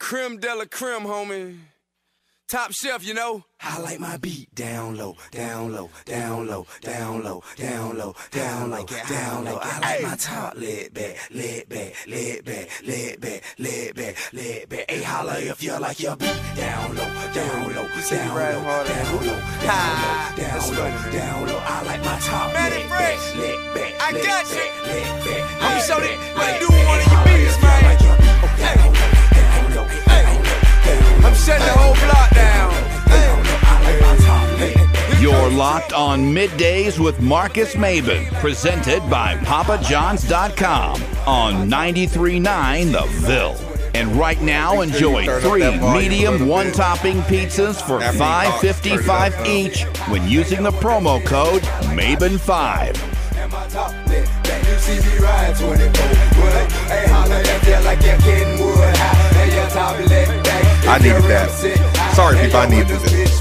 Creme de la creme, homie. Top shelf, you know. I like my beat down low, down low, down low, down low, down low, down low, down low. I like my top laid back, laid back, laid back, laid back, laid back, laid back. Hey, holla if you like your beat down low, down low, down low, down low, down low, down low. I like my top laid back, laid back. I got you. Laid back. I'ma show that what do one of your beats, man. I'm shutting the whole block down. You're locked on Middays with Marcus Maben, presented by PapaJohns.com on 93.9 The Ville. And right now, enjoy 3 medium one-topping pizzas for $5.55 each when using the promo code MABEN5. I needed that. Sorry, people, I needed this.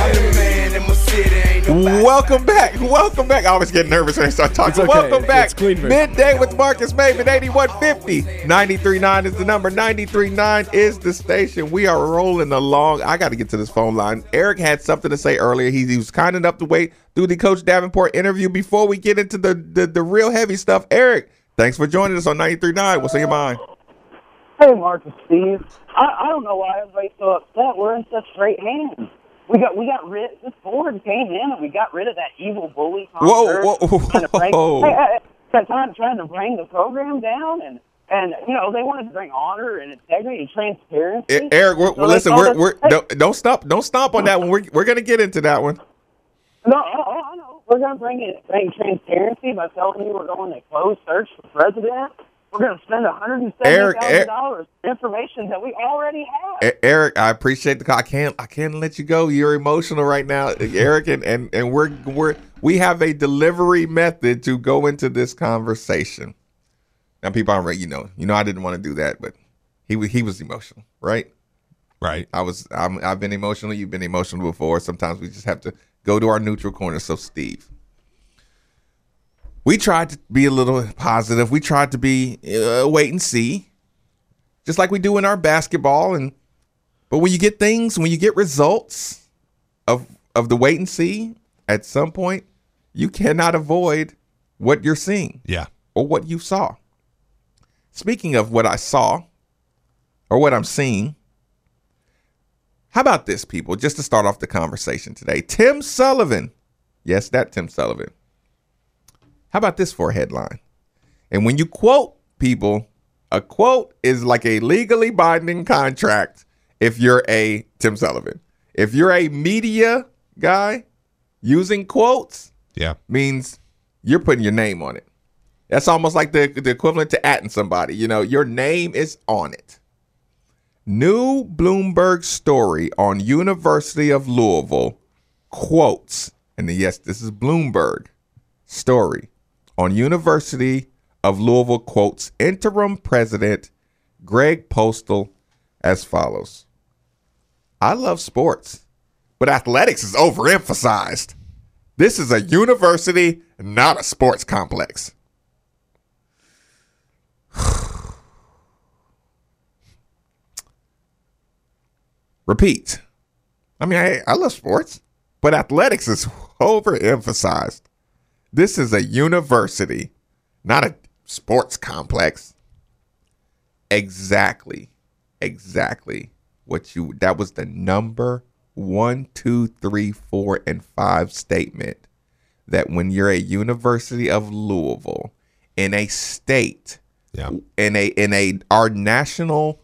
Welcome back. Welcome back. I always get nervous when I start talking. It's okay. Welcome back. It's clean version. Midday with Marcus Maben, 8150. 93.9 is the number. 93.9 is the station. We are rolling along. I got to get to this phone line. Eric had something to say earlier. He was kind enough to wait through the Coach Davenport interview before we get into the real heavy stuff. Eric, thanks for joining us on 93.9. What's on your mind? Hey, Marcus, Steve. I don't know why everybody's so upset. We're in such great hands. We got rid. This board came in and we got rid of that evil bully. Whoa. Trying to bring the program down, and you know they wanted to bring honor and integrity and transparency. Eric, don't stomp on that one. We're gonna get into that one. No, I know. We're gonna bring transparency by telling you we're going to close search for president. We're going to spend $170,000 for information that we already have. Eric, I appreciate the call. I can't let you go. You're emotional right now, Eric, and we have a delivery method to go into this conversation. Now, people aren't ready. You know, I didn't want to do that, but he was emotional, right? Right. I've been emotional. You've been emotional before. Sometimes we just have to go to our neutral corner. So, Steve. We tried to be a little positive. We tried to be wait and see, just like we do in our basketball. But when you get results of the wait and see, at some point, you cannot avoid what you're seeing. Yeah. Or what you saw. Speaking of what I saw or what I'm seeing, how about this, people, just to start off the conversation today? Tim Sullivan. Yes, that Tim Sullivan. How about this for a headline? And when you quote people, a quote is like a legally binding contract if you're a Tim Sullivan. If you're a media guy, using quotes means you're putting your name on it. That's almost like the equivalent to atting somebody. You know, your name is on it. New Bloomberg story on University of Louisville quotes, and yes, this is Bloomberg story. On University of Louisville quotes interim president Greg Postel as follows. I love sports, but athletics is overemphasized. This is a university, not a sports complex. Repeat. I mean, I love sports, but athletics is overemphasized. This is a university, not a sports complex. Exactly that was the number 1, 2, 3, 4, and 5 statement that when you're a University of Louisville in a state, in our national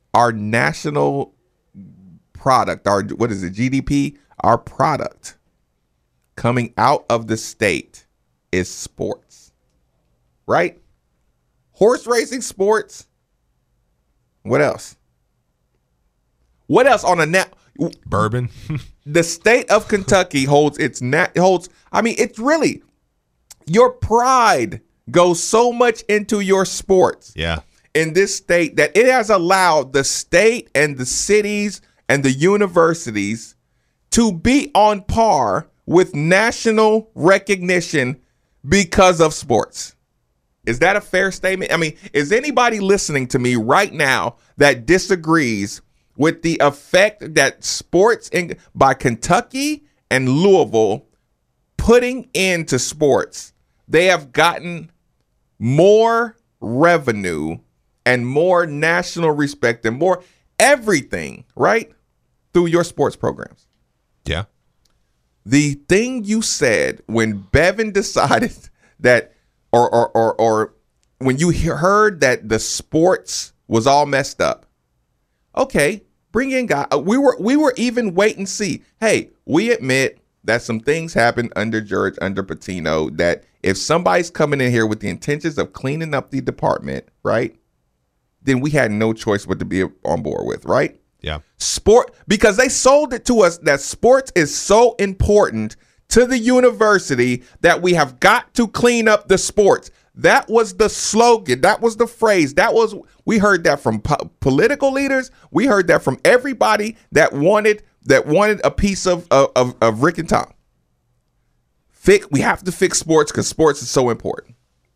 product, our what is it, GDP, our product coming out of the state is sports, right? Horse racing, sports. What else? What else on a bourbon? The state of Kentucky holds it's really your pride goes so much into your sports. Yeah. In this state that it has allowed the state and the cities and the universities to be on par with national recognition because of sports. Is that a fair statement? I mean, is anybody listening to me right now that disagrees with the effect that sports by Kentucky and Louisville putting into sports? They have gotten more revenue and more national respect and more everything, right? Through your sports programs. Yeah. The thing you said when Bevin decided that, or when you heard that the sports was all messed up, okay, bring in guys. We were even wait and see. Hey, we admit that some things happened under George, under Pitino, that if somebody's coming in here with the intentions of cleaning up the department, right, then we had no choice but to be on board with, right? Yeah. Sport, because they sold it to us that sports is so important to the university that we have got to clean up the sports. That was the slogan. That was the phrase. We heard that from political leaders. We heard that from everybody that wanted a piece of Rick and Tom. We have to fix sports because sports is so important.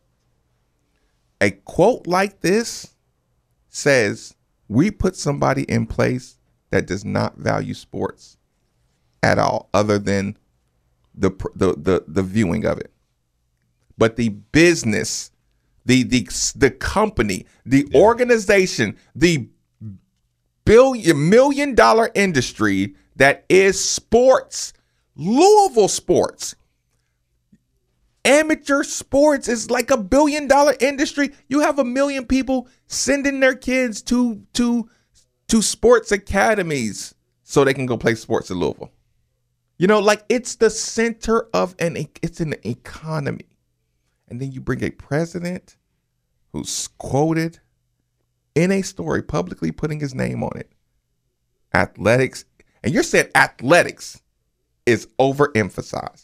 A quote like this says we put somebody in place that does not value sports at all, other than the viewing of it. But the business, the company, the organization, the million dollar industry that is sports, Louisville sports, amateur sports is like $1 billion industry. You have 1 million people sending their kids to sports academies so they can go play sports in Louisville. You know, like it's the center of it's an economy. And then you bring a president who's quoted in a story, publicly putting his name on it. Athletics. And you're saying athletics is overemphasized.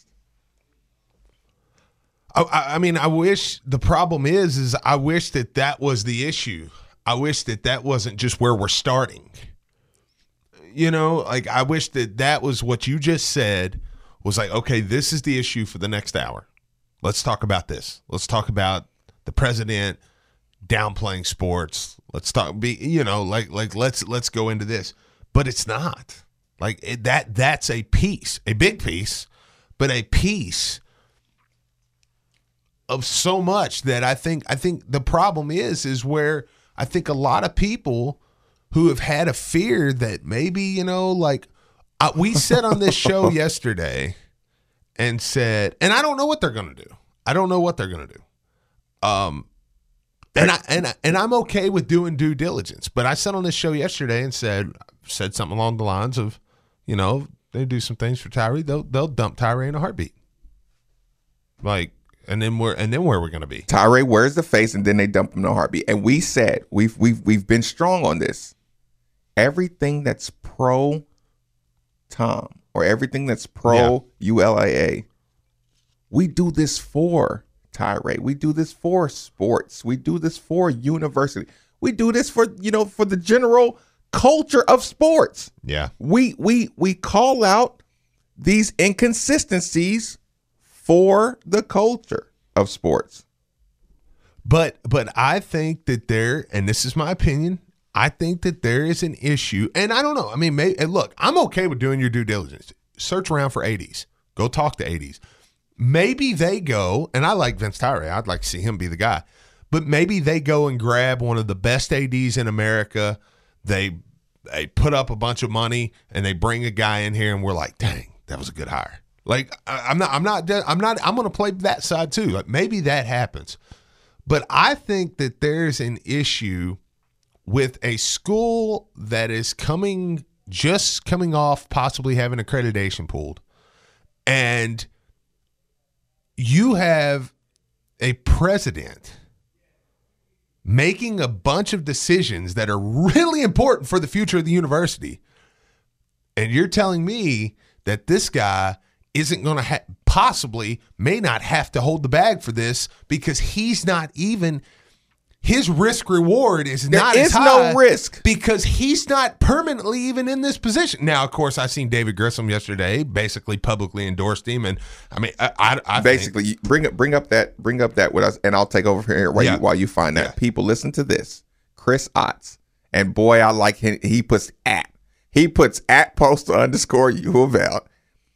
I mean, I wish the problem is I wish that was the issue. I wish that wasn't just where we're starting. You know, like I wish that was what you just said was like, okay, this is the issue for the next hour. Let's talk about this. Let's talk about the president downplaying sports. Let's talk, let's go into this. But it's not like that's a piece, a big piece, but a piece of so much that I think the problem is where I think a lot of people who have had a fear that maybe, we said on this show yesterday and said, and I don't know what they're going to do. I don't know what they're going to do. And I'm okay with doing due diligence, but I said on this show yesterday and said something along the lines of, they do some things for Tyree, they'll dump Tyree in a heartbeat. Like, and then where are we going to be? Tyree wears the face, and then they dump him in a heartbeat. And we said we've been strong on this. Everything that's pro Tom or everything that's pro ULIA, we do this for Tyree. We do this for sports. We do this for university. We do this for for the general culture of sports. Yeah, we call out these inconsistencies for the culture of sports. But I think that and this is my opinion, I think that there is an issue, and I don't know. I mean, look, I'm okay with doing your due diligence. Search around for 80s. Go talk to 80s. Maybe they go, and I like Vince Tyree. I'd like to see him be the guy. But maybe they go and grab one of the best ADs in America. They put up a bunch of money, and they bring a guy in here, and we're like, dang, that was a good hire. Like, I'm going to play that side too. Like, maybe that happens. But I think that there's an issue with a school that is just coming off possibly having accreditation pulled. And you have a president making a bunch of decisions that are really important for the future of the university. And you're telling me that this guy isn't going to may not have to hold the bag for this because he's not even his risk reward is not There as is high. no risk. Because he's not permanently even in this position. Now, of course, I seen David Grissom yesterday basically publicly endorsed him. And I mean, I Basically, bring up that with us, and I'll take over here while you find that. Yeah. People, listen to this. Chris Otts, and boy, I like him. He puts at Postal _ U of L.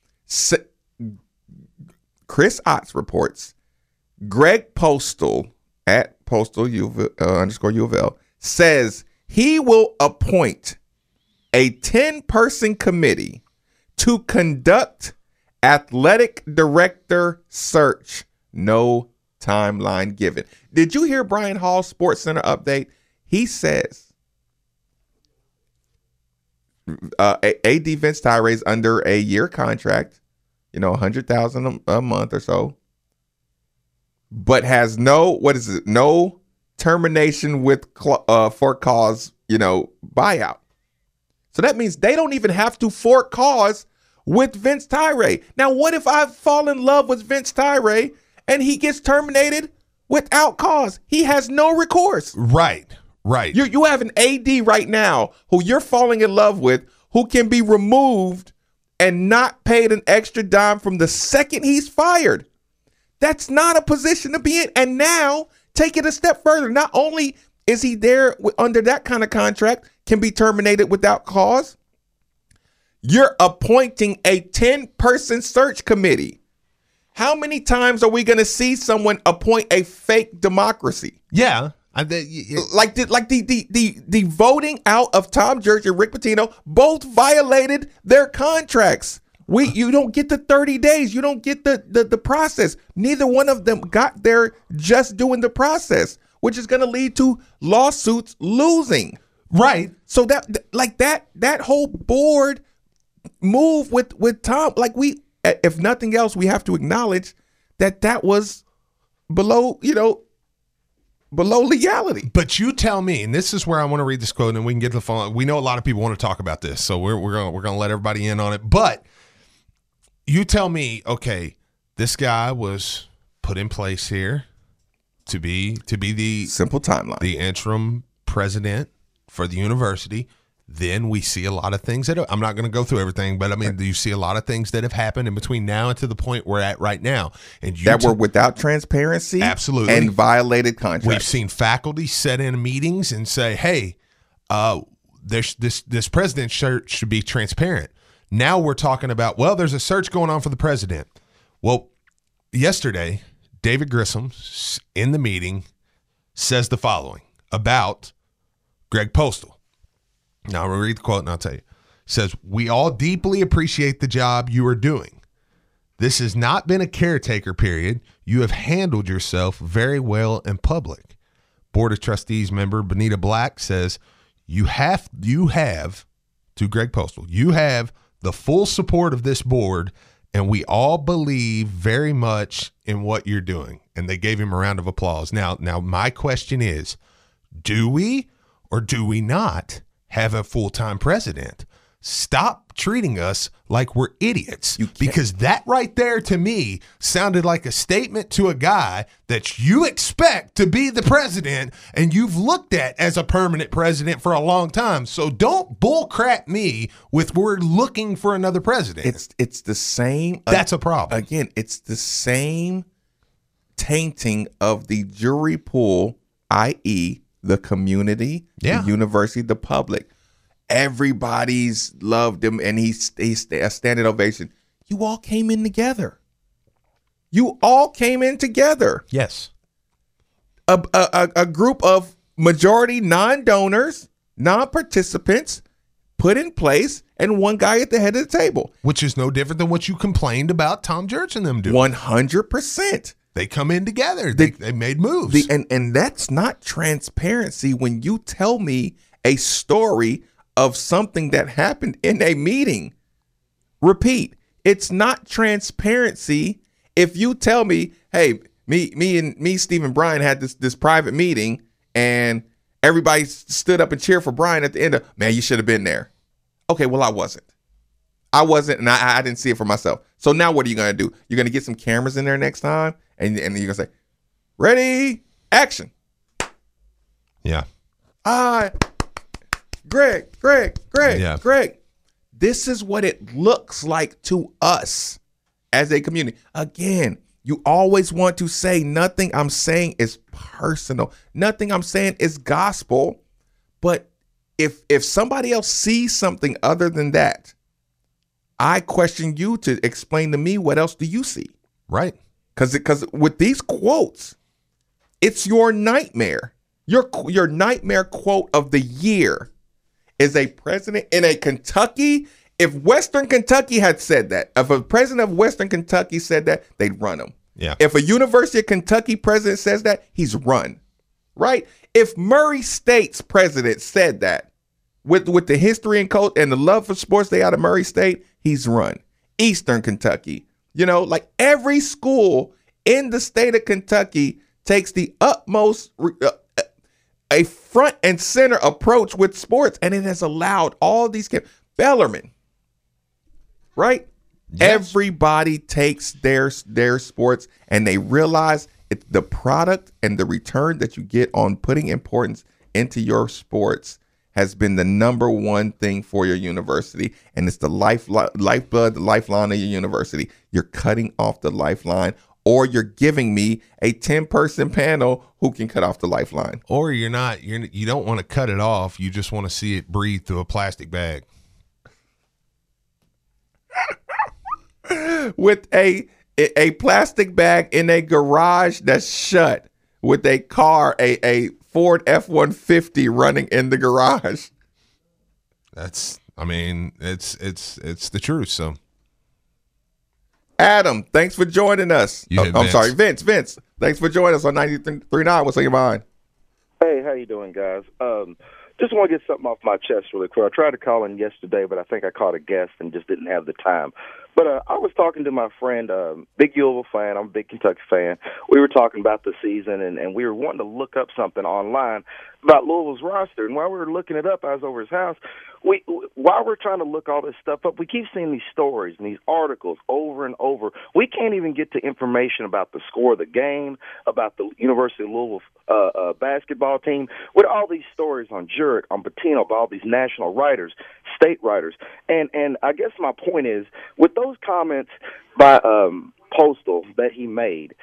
Chris Otts reports Greg Postal at Postal _ U of L says he will appoint a 10-person committee to conduct athletic director search. No timeline given. Did you hear Brian Hall's Sports Center update? He says AD Vince Tyree under a year contract, $100,000 a month or so, but has no termination with for cause, buyout. So that means they don't even have to for cause with Vince Tyree. Now, what if I fall in love with Vince Tyree and he gets terminated without cause? He has no recourse. Right. You have an AD right now who you're falling in love with, who can be removed and not paid an extra dime from the second he's fired. That's not a position to be in. And now take it a step further. Not only is he there under that kind of contract, can be terminated without cause, you're appointing a 10-person search committee. How many times are we going to see someone appoint a fake democracy? Yeah. Like the voting out of Tom Church and Rick Pitino both violated their contracts. You don't get the 30 days. You don't get the process. Neither one of them got there just doing the process, which is going to lead to lawsuits losing. Right. So that whole board move with Tom, if nothing else, we have to acknowledge that was below legality. But you tell me, and this is where I want to read this quote, and we can get to the phone. We know a lot of people want to talk about this, so we're gonna let everybody in on it. But you tell me, okay, this guy was put in place here to be the simple timeline, the interim president for the university. Then we see a lot of things I'm not going to go through everything, but I mean, you see a lot of things that have happened in between now and to the point we're at right now, and that were without transparency, absolutely, and violated contracts. We've seen faculty sit in meetings and say, "Hey, this president should be transparent." Now we're talking about, well, there's a search going on for the president. Well, yesterday, David Grissom in the meeting says the following about Greg Postal. Now, I'm going to read the quote and I'll tell you. It says, "We all deeply appreciate the job you are doing. This has not been a caretaker period. You have handled yourself very well in public." Board of Trustees member Benita Black says, you have to Greg Postal, you have the full support of this board, and we all believe very much in what you're doing. And they gave him a round of applause. Now my question is, do we or do we not have a full-time president? Stop treating us like we're idiots, because that right there to me sounded like a statement to a guy that you expect to be the president and you've looked at as a permanent president for a long time. So don't bullcrap me with we're looking for another president. It's the same. That's a problem. Again, it's the same tainting of the jury pool, i.e. the community, the university, the public. Everybody's loved him, and he's a standing ovation. You all came in together. Yes. A group of majority non-donors, non-participants put in place, and one guy at the head of the table. Which is no different than what you complained about Tom Church and them doing. 100%. They come in together. They made moves. And that's not transparency when you tell me a story of something that happened in a meeting. Repeat, it's not transparency if you tell me, hey, me, Stephen Bryan had this private meeting and everybody stood up and cheered for Bryan at the end of, man, you should have been there. Okay, well, I wasn't, and I didn't see it for myself. So now what are you going to do? You're going to get some cameras in there next time, and you're going to say, ready, action. Yeah. Greg. Yeah. Greg. This is what it looks like to us as a community. Again, you always want to say nothing I'm saying is personal. Nothing I'm saying is gospel. But if somebody else sees something other than that, I question you to explain to me what else do you see? Right. Because with these quotes, it's your nightmare. Your nightmare quote of the year is a president in a Kentucky. If Western Kentucky had said that, if a president of Western Kentucky said that, they'd run him. Yeah. If a University of Kentucky president says that, he's run. Right? If Murray State's president said that, with the history and culture and the love for sports they out of Murray State, he's run. Eastern Kentucky, like every school in the state of Kentucky takes the utmost a front and center approach with sports, and it has allowed all these kids. Bellarmine, right? Yes. Everybody takes their sports, and they realize it's the product and the return that you get on putting importance into your sports has been the number one thing for your university, and it's the lifeblood, the lifeline of your university. You're cutting off the lifeline, or you're giving me a 10-person panel who can cut off the lifeline. Or you don't want to cut it off. You just want to see it breathe through a plastic bag. With a plastic bag in a garage that's shut, with a car, a Ford F-150 running in the garage. It's the truth. So, Adam, thanks for joining us. I'm sorry, Vince. Thanks for joining us on 93.9. What's on your mind? Hey, how you doing, guys? Just want to get something off my chest really quick. I tried to call in yesterday, but I think I caught a guest and just didn't have the time. But I was talking to my friend, big Louisville fan. I'm a big Kentucky fan. We were talking about the season, and we were wanting to look up something online about Louisville's roster. And while we were looking it up, I was over his house. While we're trying to look all this stuff up, we keep seeing these stories and these articles over and over. We can't even get to information about the score of the game, about the University of Louisville basketball team, with all these stories on Jurek, on Pitino, about all these national writers, state writers. And I guess my point is, with those comments by Postal that he made,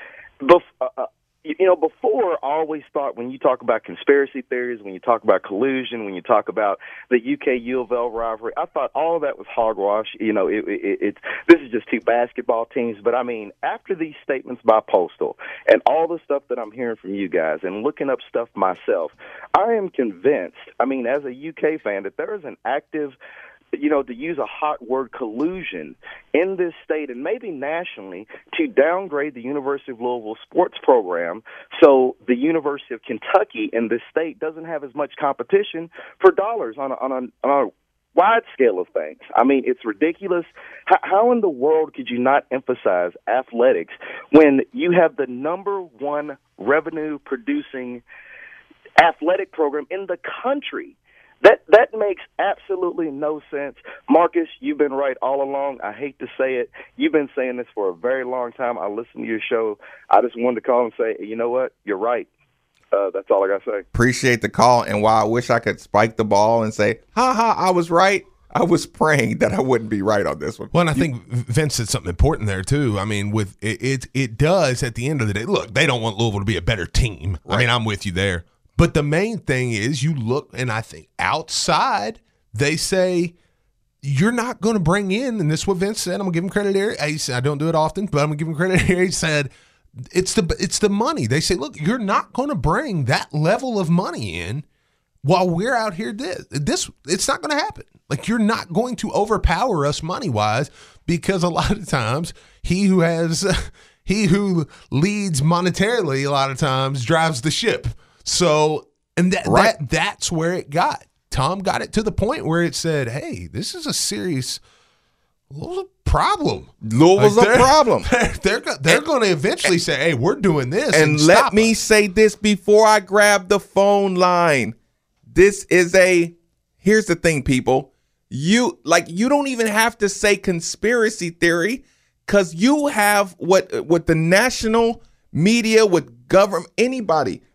before I always thought when you talk about conspiracy theories, when you talk about collusion, when you talk about the UK U of L rivalry, I thought all of that was hogwash. This is just two basketball teams. But I mean, after these statements by Postal and all the stuff that I'm hearing from you guys and looking up stuff myself, I am convinced, as a UK fan, that there is an active, to use a hot word, collusion in this state and maybe nationally to downgrade the University of Louisville sports program so the University of Kentucky in this state doesn't have as much competition for dollars on a wide scale of things. I mean, it's ridiculous. How in the world could you not emphasize athletics when you have the number one revenue-producing athletic program in the country? That makes absolutely no sense. Marcus, you've been right all along. I hate to say it. You've been saying this for a very long time. I listen to your show. I just wanted to call and say, you know what? You're right. That's all I got to say. Appreciate the call. And while I wish I could spike the ball and say, I was right, I was praying that I wouldn't be right on this one. Well, and I think Vince said something important there, too. I mean, with it does, at the end of the day, look, they don't want Louisville to be a better team. Right. I mean, I'm with you there. But the main thing is you look, and I think outside, they say you're not going to bring in, and this is what Vince said. I'm going to give him credit here. He said, I don't do it often, but I'm going to give him credit here. He said, it's the money. They say, look, you're not going to bring that level of money in while we're out here. It's not going to happen. Like, you're not going to overpower us money-wise, because a lot of times he who leads monetarily a lot of times drives the ship. So, and that's where it got. Tom got it to the point where it said, hey, this is a serious problem. Louisville's a problem. They're going to eventually say, hey, we're doing this. And let me say this before I grab the phone line. Here's the thing, people. You don't even have to say conspiracy theory, because you have what the national media, with government, anybody,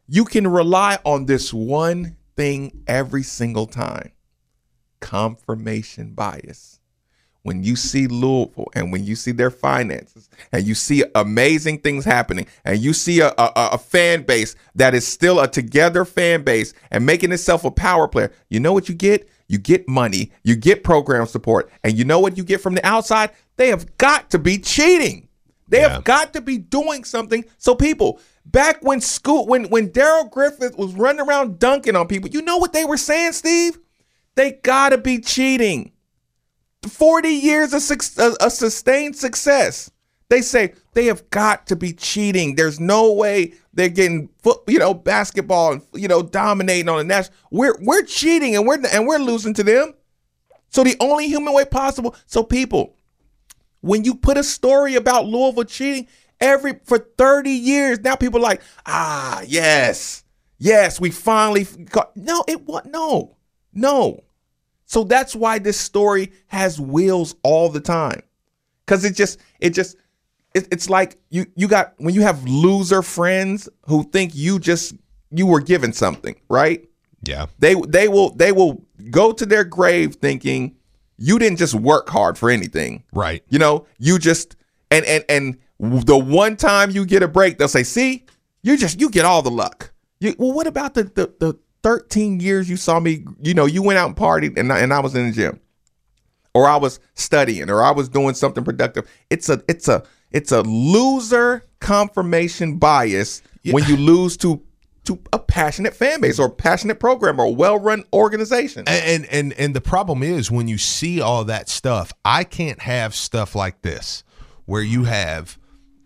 you can rely on this one thing every single time. Confirmation bias. When you see Louisville and when you see their finances and you see amazing things happening and you see a fan base that is still a together fan base and making itself a power player, you know what you get? You get money, you get program support, and you know what you get from the outside? They have got to be cheating. They have got to be doing something. So people, back when Darryl Griffith was running around dunking on people, you know what they were saying, Steve? They got to be cheating. 40 years of sustained success. They say they have got to be cheating. There's no way they're getting basketball and dominating on the national. We're cheating and we're losing to them. So the only human way possible. So people, when you put a story about Louisville cheating for 30 years, now people are like, yes, we finally got. No, it was no. So that's why this story has wheels all the time. Cause it's like you got, when you have loser friends who think you were given something, right? Yeah. They will go to their grave thinking you didn't just work hard for anything. Right. You just, and the one time you get a break, they'll say, see, you get all the luck. Well, what about the 13 years you saw me, you went out and partied and I was in the gym, or I was studying, or I was doing something productive. It's a loser confirmation bias when you lose to a passionate fan base or a passionate program or a well-run organization. And the problem is when you see all that stuff, I can't have stuff like this where you have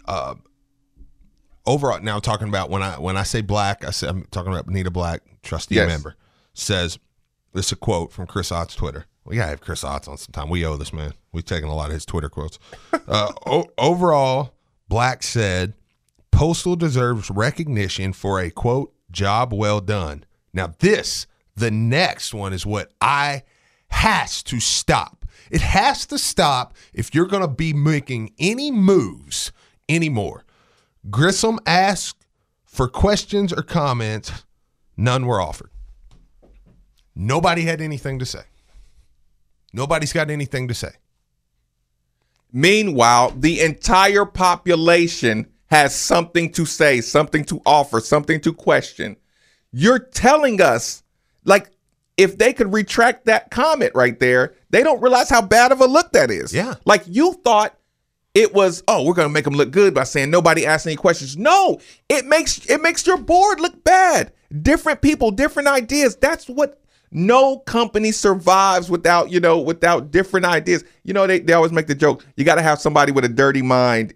overall. Now talking about when I say Black, I'm talking about Benita Black, trustee member, says, this is a quote from Chris Ott's Twitter. We gotta have Chris Ott on sometime. We owe this man. We've taken a lot of his Twitter quotes. Overall, Black said, Postal deserves recognition for a, quote, job well done. Now the next one is what has to stop. It has to stop if you're going to be making any moves anymore. Grissom asked for questions or comments. None were offered. Nobody had anything to say. Nobody's got anything to say. Meanwhile, the entire population has something to say, something to offer, something to question. You're telling us, like, if they could retract that comment right there, they don't realize how bad of a look that is. Yeah. Like, you thought it was, we're going to make them look good by saying nobody asked any questions. No, it makes your board look bad. Different people, different ideas. That's what no company survives without different ideas. They always make the joke, you got to have somebody with a dirty mind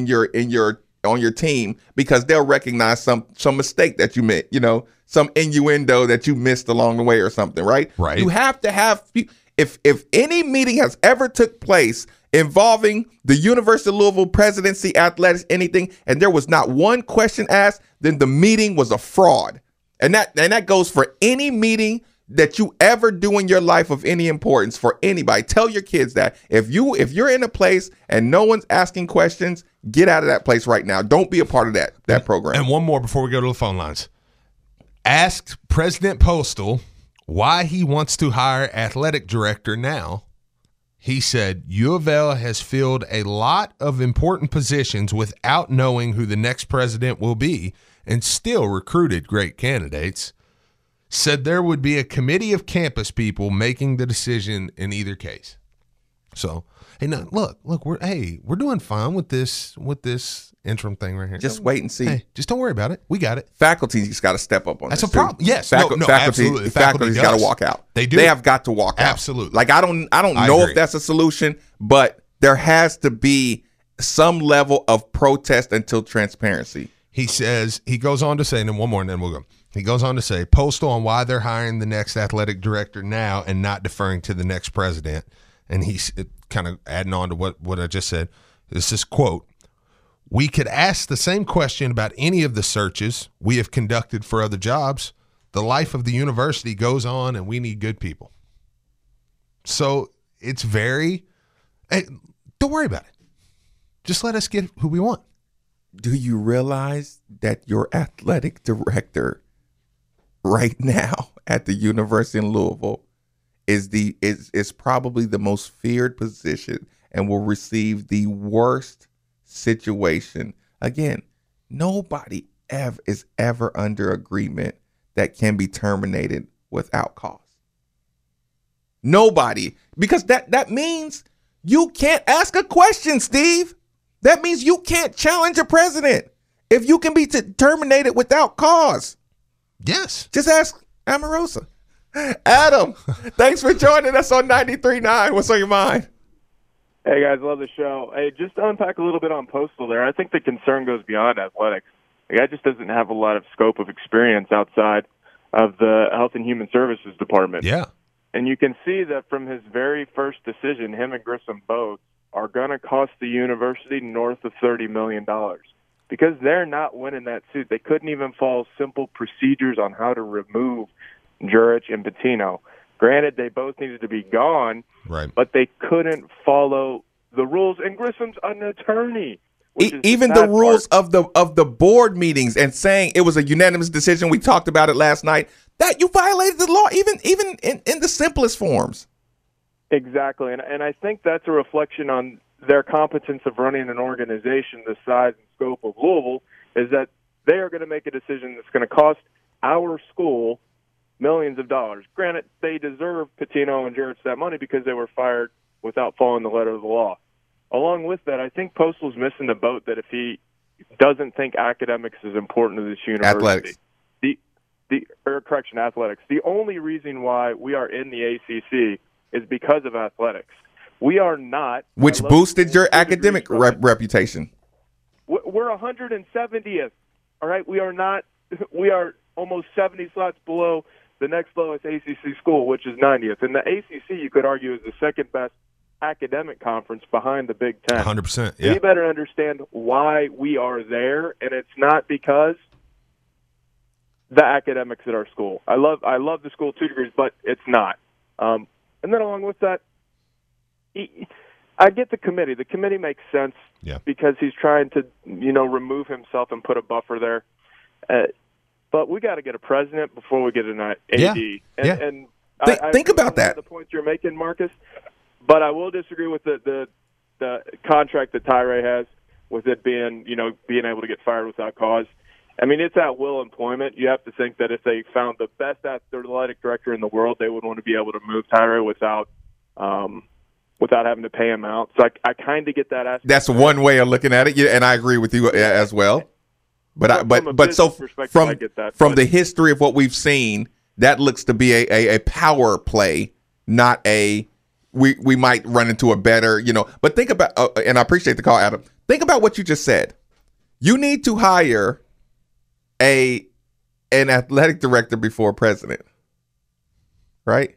on your team, because they'll recognize some mistake that you made, some innuendo that you missed along the way or something, right? Right. You have to have, if any meeting has ever took place involving the University of Louisville presidency, athletics, anything, and there was not one question asked, then the meeting was a fraud. And that goes for any meeting that you ever do in your life of any importance for anybody. Tell your kids that if you're in a place and no one's asking questions, get out of that place right now. Don't be a part of that program. And one more before we go to the phone lines. Asked President Postal why he wants to hire athletic director now. He said, U of L has filled a lot of important positions without knowing who the next president will be and still recruited great candidates. Said there would be a committee of campus people making the decision in either case. So, hey, now look, we're doing fine with this interim thing right here. Just wait and see. Hey, just don't worry about it. We got it. Faculty's got to step up on That's this. a problem. Too. Yes, absolutely. Faculty's got to walk out. They do. They have got to walk out. Absolutely. Like I don't know if that's a solution, but there has to be some level of protest until transparency. He says, he goes on to say, and then one more, and then we'll go. He goes on to say, Postal on why they're hiring the next athletic director now and not deferring to the next president. And he's kind of adding on to what I just said. This is, quote, we could ask the same question about any of the searches we have conducted for other jobs. The life of the university goes on, and we need good people. So it's don't worry about it. Just let us get who we want. do you realize that your athletic director right now at the University in Louisville is probably the most feared position and will receive the worst situation? Again, nobody is ever under agreement that can be terminated without cause. Nobody, because that means you can't ask a question, Steve. That means you can't challenge a president if you can be terminated without cause. Yes. Just ask Omarosa. Adam, thanks for joining us on 93.9. What's on your mind? Hey, guys, love the show. Hey, just to unpack a little bit on Postal there, I think the concern goes beyond athletics. The guy just doesn't have a lot of scope of experience outside of the Health and Human Services Department. Yeah. And you can see that from his very first decision, him and Grissom both are going to cost the university north of $30 million because they're not winning that suit. They couldn't even follow simple procedures on how to remove Jurich and Pitino. Granted, they both needed to be gone, right? But they couldn't follow the rules. And Grissom's an attorney. Even the rules of the board meetings and saying it was a unanimous decision. We talked about it last night. That you violated the law, even in the simplest forms. Exactly, and I think that's a reflection on their competence of running an organization the size and scope of Louisville, is that they are going to make a decision that's going to cost our school millions of dollars. Granted, they deserve Pitino and Jurich that money because they were fired without following the letter of the law. Along with that, I think Postal's missing the boat that if he doesn't think academics is important to this university. Athletics. Athletics. The only reason why we are in the ACC is because of athletics. We are not. Which boosted your academic reputation. We're 170th. All right? We are not. We are almost 70 slots below the next lowest ACC school, which is 90th. And the ACC, you could argue, is the second best academic conference behind the Big Ten. 100%. Yeah. We better understand why we are there, and it's not because the academics at our school. I love the school 2 degrees, but it's not. And then along with that, I get the committee. The committee makes sense because he's trying to, remove himself and put a buffer there. But we got to get a president before we get an AD. And think about that. The points you're making, Marcus. But I will disagree with the contract that Tyree has with it being, being able to get fired without cause. I mean, it's at will employment. You have to think that if they found the best athletic director in the world, they would want to be able to move Tyree without having to pay him out. So I kind of get that aspect. That's one way of looking at it, and I agree with you as well. But I get that. From the history of what we've seen, that looks to be a power play, not a we might run into a better, But think about, and I appreciate the call, Adam. Think about what you just said. You need to hire an athletic director before president, right?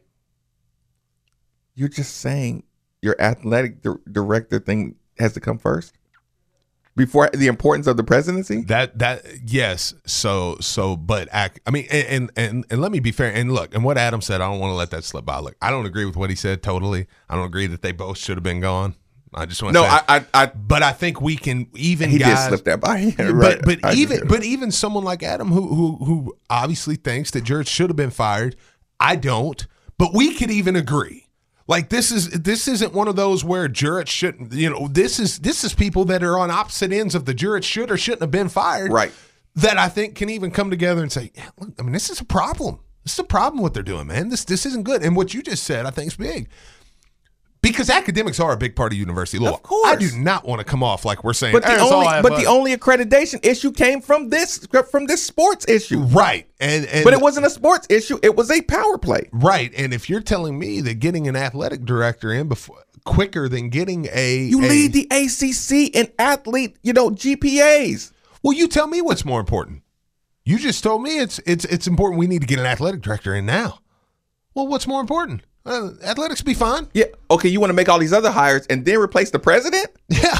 You're just saying your athletic director thing has to come first before the importance of the presidency. That yes. So, but I mean, and let me be fair. And look, and what Adam said, I don't want to let that slip by. Look, I don't agree with what he said totally. I don't agree that they both should have been gone. I just want to say, but I think we can even he guys, did slip that by. Right. But even someone like Adam who obviously thinks that Jurich should have been fired. I don't. But we could even agree. Like this isn't one of those where Jurich shouldn't. This is people that are on opposite ends of the Jurich should or shouldn't have been fired. Right. That I think can even come together and say, yeah, look, I mean, this is a problem. This is a problem what they're doing, man. This isn't good. And what you just said, I think, is big. Because academics are a big part of university law. Of course. I do not want to come off like we're saying. But the only accreditation issue came from this sports issue. Right. But it wasn't a sports issue. It was a power play. Right. And if you're telling me that getting an athletic director in quicker than getting You lead the ACC in athlete, GPAs. Well, you tell me what's more important. You just told me it's important we need to get an athletic director in now. Well, what's more important? Athletics be fine. Yeah. Okay, you want to make all these other hires and then replace the president? Yeah.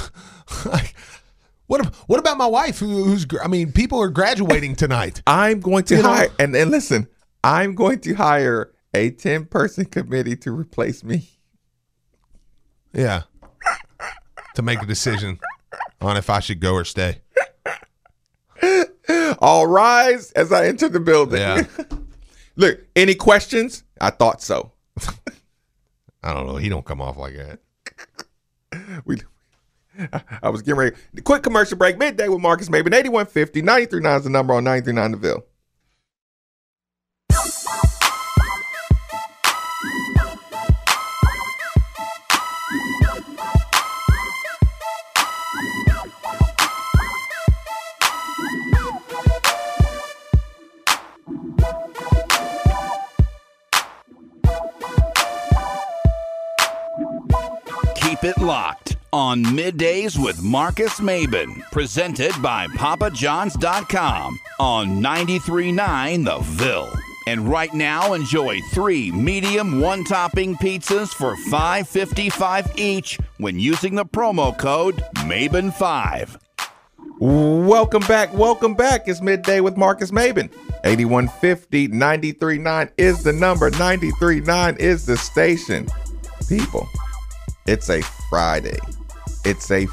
What about my wife people are graduating tonight. I'm going to hire, and listen, I'm going to hire a 10-person committee to replace me. Yeah. To make a decision on if I should go or stay. All rise as I enter the building. Yeah. Look, any questions? I thought so. I don't know. He don't come off like that. I was getting ready. Quick commercial break. Midday with Marcus Maben. 8150. 93.9 is the number on 93.9 The Ville. Keep it locked on Middays with Marcus Maben, presented by PapaJohns.com on 93.9 The Ville. And right now, enjoy 3 medium one-topping pizzas for $5.55 each when using the promo code MABEN5. Welcome back. Welcome back. It's Midday with Marcus Maben. 8150 93.9 is the number. 93.9 is the station. People, it's a Friday. It's a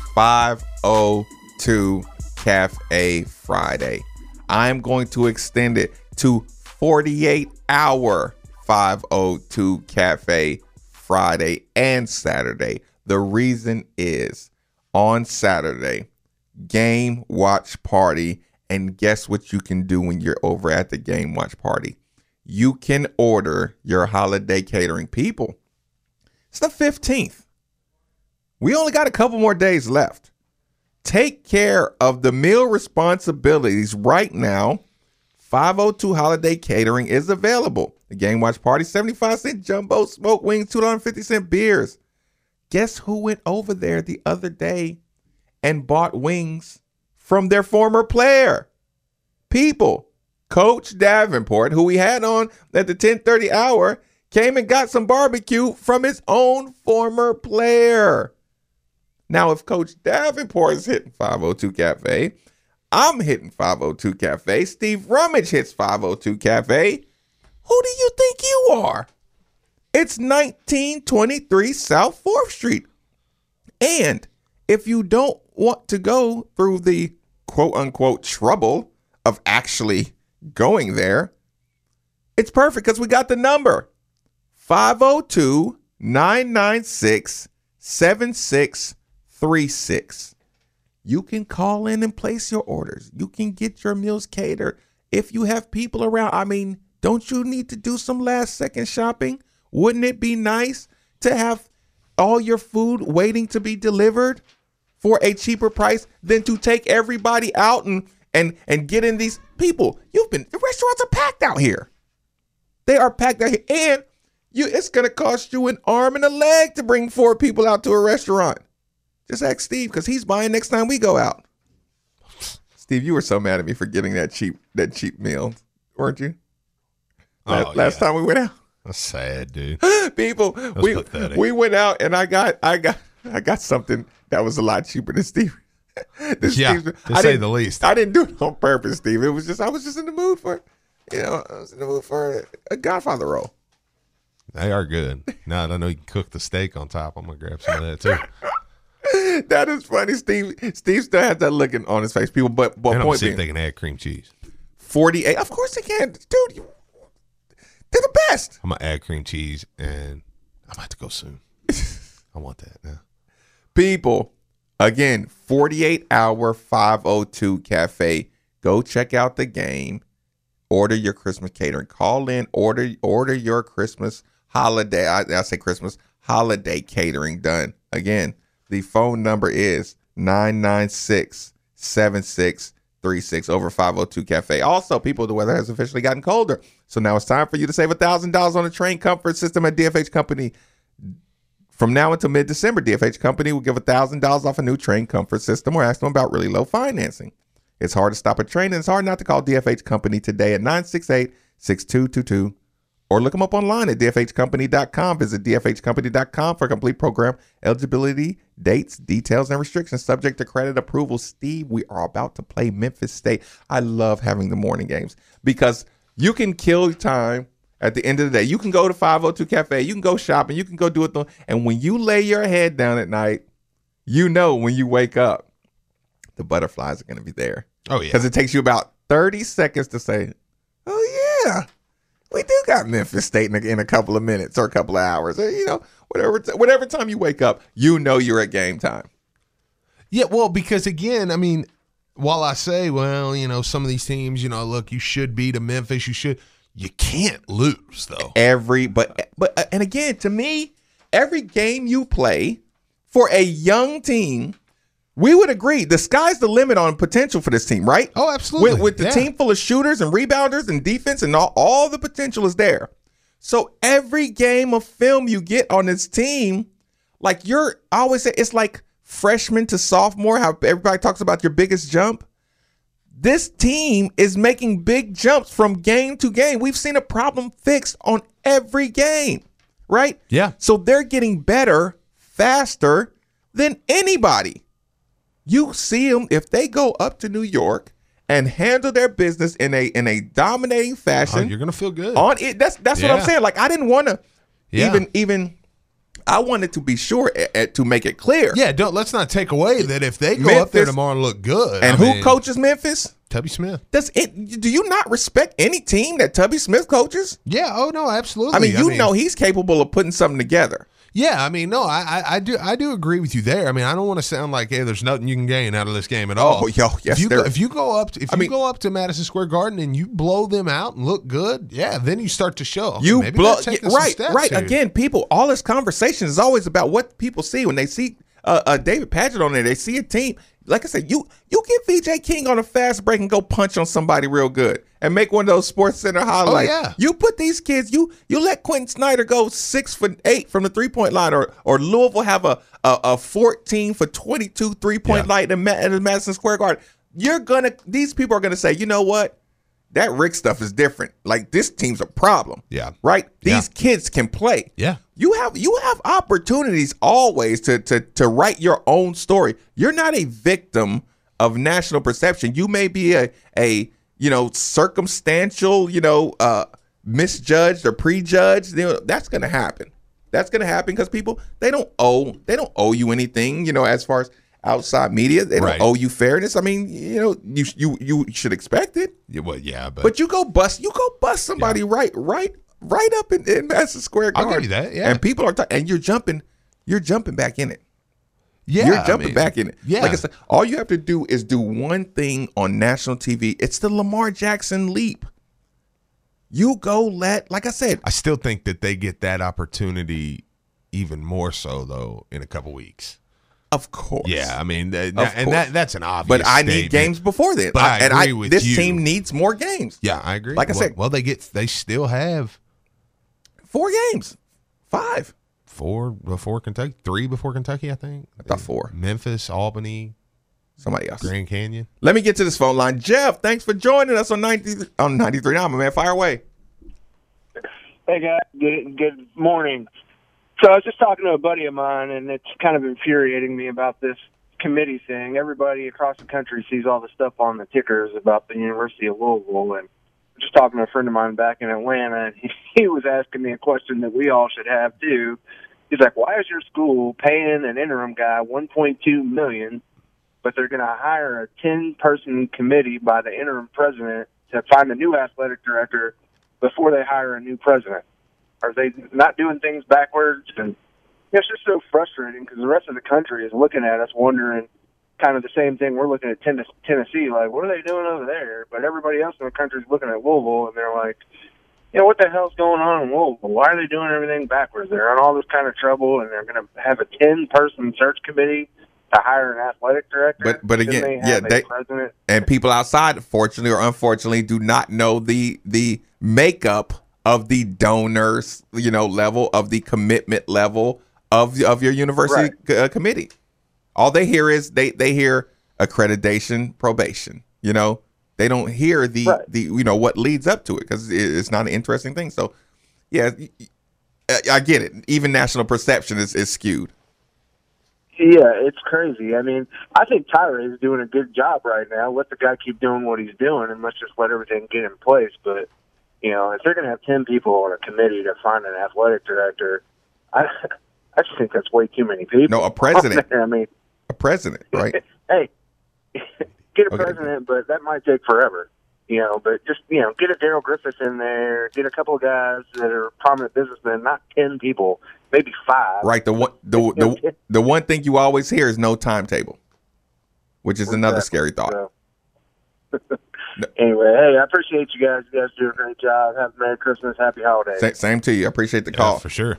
502 Cafe Friday. I'm going to extend it to 48-hour 502 Cafe Friday and Saturday. The reason is on Saturday, game watch party. And guess what you can do when you're over at the game watch party? You can order your holiday catering. People, it's the 15th. We only got a couple more days left. Take care of the meal responsibilities right now. 502 Holiday Catering is available. The Game Watch Party, 75-cent jumbo smoked wings, $2.50 beers. Guess who went over there the other day and bought wings from their former player? People, Coach Davenport, who we had on at the 10:30 hour, came and got some barbecue from his own former player. Now, if Coach Davenport is hitting 502 Cafe, I'm hitting 502 Cafe. Steve Rummage hits 502 Cafe. Who do you think you are? It's 1923 South 4th Street. And if you don't want to go through the quote-unquote trouble of actually going there, it's perfect because we got the number. 502-996-7636. You can call in and place your orders. You can get your meals catered. If you have people around, I mean, don't you need to do some last second shopping? Wouldn't it be nice to have all your food waiting to be delivered for a cheaper price than to take everybody out and get in these people? The restaurants are packed out here. They are packed out here. And it's going to cost you an arm and a leg to bring 4 people out to a restaurant. Just ask Steve, because he's buying next time we go out. Steve, you were so mad at me for getting that cheap meal, weren't you? Last time we went out. That's sad, dude. People, we went out and I got something that was a lot cheaper than Steve. To say the least. I didn't do it on purpose, Steve. It was just I was just in the mood for, I was in the mood for a Godfather roll. They are good. Now I know you can cook the steak on top. I'm gonna grab some of that too. That is funny, Steve. Steve still has that look on his face, people. But point see being, if they can add cream cheese. 48. Of course they can, dude. They're the best. I'm gonna add cream cheese, and I'm about to go soon. I want that now. People, again, 48-hour 502 Cafe. Go check out the game. Order your Christmas catering. Call in. Order your Christmas holiday. I say Christmas holiday catering done. Again, the phone number is 996-7636 over 502 Cafe. Also, people, the weather has officially gotten colder. So now it's time for you to save $1,000 on a train comfort system at DFH Company. From now until mid-December, DFH Company will give $1,000 off a new train comfort system or ask them about really low financing. It's hard to stop a train, and it's hard not to call DFH Company today at 968-6222. Or look them up online at dfhcompany.com. Visit dfhcompany.com for a complete program, eligibility, dates, details, and restrictions subject to credit approval. Steve, we are about to play Memphis State. I love having the morning games because you can kill time at the end of the day. You can go to 502 Cafe. You can go shopping. You can go do it. And when you lay your head down at night, you know when you wake up, the butterflies are going to be there. Oh, yeah. Because it takes you about 30 seconds to say, oh, yeah, we do got Memphis State in a couple of minutes or a couple of hours. Or, whatever time you wake up, you're at game time. Yeah, well, because, again, I mean, while I say, well, some of these teams, look, you should beat a Memphis, you can't lose, though. And again, to me, every game you play for a young team, we would agree the sky's the limit on potential for this team, right? Oh, absolutely. With the team full of shooters and rebounders and defense and all the potential is there. So every game of film you get on this team, I always say it's like freshman to sophomore, how everybody talks about your biggest jump. This team is making big jumps from game to game. We've seen a problem fixed on every game, right? Yeah. So they're getting better faster than anybody. You see them if they go up to New York and handle their business in a dominating fashion. You're gonna feel good on it. That's what I'm saying. I didn't want to even. I wanted to be sure to make it clear. Yeah, let's not take away that if they go up there tomorrow and look good. And who coaches Memphis? Tubby Smith. Do you not respect any team that Tubby Smith coaches? Yeah. Oh no, absolutely. I mean, he's capable of putting something together. Yeah, I mean, no, I do agree with you there. I mean, I don't want to sound like, hey, there's nothing you can gain out of this game at all. Oh, yes, if you go up to Madison Square Garden and you blow them out and look good, yeah, then you start to show. You blow right. Here. Again, people, all this conversation is always about what people see when they see David Padgett on there. They see a team. Like I said, you get VJ King on a fast break and go punch on somebody real good and make one of those Sports Center highlights. Oh, yeah. You put these kids, you let Quentin Snyder go 6 for 8 from the 3-point line, or Louisville have a 14 for 22 3-point line in the Madison Square Garden. These people are gonna say, you know what? That Rick stuff is different. Like, this team's a problem. Yeah. Right? These kids can play. Yeah. You have opportunities always to write your own story. You're not a victim of national perception. You may be a circumstantial, misjudged or prejudged. That's going to happen. That's going to happen because people, they don't owe you anything, as far as outside media. They don't owe you fairness. I mean, you should expect it. Yeah, well, yeah, but you go bust somebody right up in Madison Square Garden. I'll give you that. Yeah, and people are and you're jumping back in it. Yeah, you're jumping back in it. Yeah, like I said, all you have to do is do one thing on national TV. It's the Lamar Jackson leap. You go like I said, I still think that they get that opportunity even more so though in a couple weeks. Of course. Yeah, I mean, that's an obvious But I need games before then. But I agree with this you. Team needs more games. Yeah, I agree. Like I said, they still have 4 games, 5. 4 before Kentucky, 3 before Kentucky, I think. I thought 4. Memphis, Albany, somebody else. Grand Canyon. Let me get to this phone line. Jeff, thanks for joining us on 93 now, my man. Fire away. Hey guys, good morning. So I was just talking to a buddy of mine, and it's kind of infuriating me about this committee thing. Everybody across the country sees all the stuff on the tickers about the University of Louisville, and I'm just talking to a friend of mine back in Atlanta, and he was asking me a question that we all should have too. He's like, why is your school paying an interim guy $1.2 million, but they're going to hire a 10-person committee by the interim president to find a new athletic director before they hire a new president? Are they not doing things backwards? And it's just so frustrating because the rest of the country is looking at us wondering kind of the same thing we're looking at Tennessee, like, what are they doing over there? But everybody else in the country is looking at Louisville, and they're like, what the hell's going on in Louisville? Why are they doing everything backwards? They're in all this kind of trouble, and they're going to have a 10-person search committee to hire an athletic director. But again, president. And people outside, fortunately or unfortunately, do not know the makeup of the donors, level, of the commitment level of your university committee. All they hear is they hear accreditation, probation. They don't hear the what leads up to it because it's not an interesting thing. So, yeah, I get it. Even national perception is skewed. Yeah, it's crazy. I mean, I think Tyra is doing a good job right now. Let the guy keep doing what he's doing, and let's just let everything get in place. But if they're going to have 10 people on a committee to find an athletic director, I just think that's way too many people. No, a president. I mean, a president, right? Hey, get a president, but that might take forever. But just, get a Darrell Griffith in there, get a couple of guys that are prominent businessmen, not 10 people, maybe 5. Right. The one thing you always hear is no timetable, which is another scary thought. So. Anyway, hey, I appreciate you guys. You guys do a great job. Have a Merry Christmas, Happy Holidays. Same to you. I appreciate the call. For sure.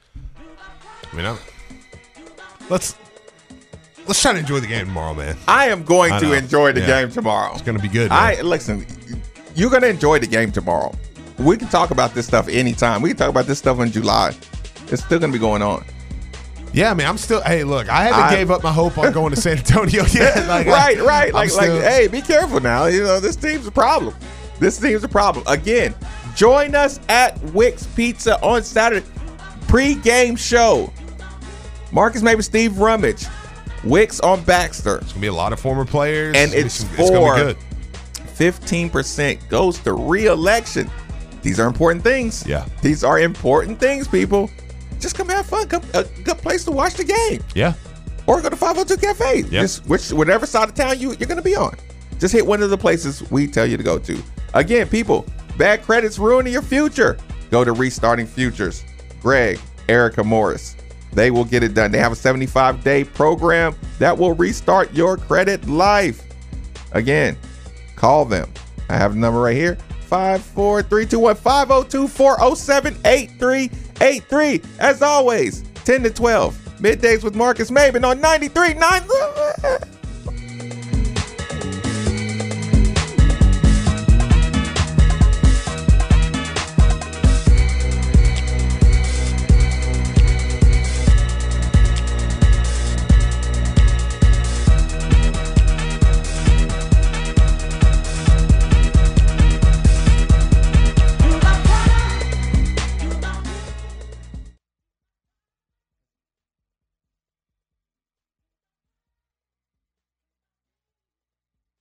Let's try to enjoy the game tomorrow, man. I am going to enjoy the game tomorrow. It's going to be good, man. Listen, you're going to enjoy the game tomorrow. We can talk about this stuff anytime. We can talk about this stuff in July. It's still going to be going on. Yeah, I mean, I'm still. Hey, look, I haven't gave up my hope on going to San Antonio yet. Right. Hey, be careful now. This team's a problem. Again, join us at Wick's Pizza on Saturday. Pre-game show. Marcus Maben, Steve Rummage. Wick's on Baxter. It's going to be a lot of former players. And it's for 15% goes to re-election. These are important things. Yeah. These are important things, people. Just come have fun. Come a good place to watch the game. Yeah. Or go to 502 Cafe. Yep. Just whatever side of town you're going to be on. Just hit one of the places we tell you to go to. Again, people, bad credit's ruining your future. Go to Restarting Futures. Greg, Erica Morris. They will get it done. They have a 75-day program that will restart your credit life. Again, call them. I have the number right here. 54321 502-407-8383. As always, 10 to 12. Middays with Marcus Maben on 93.9.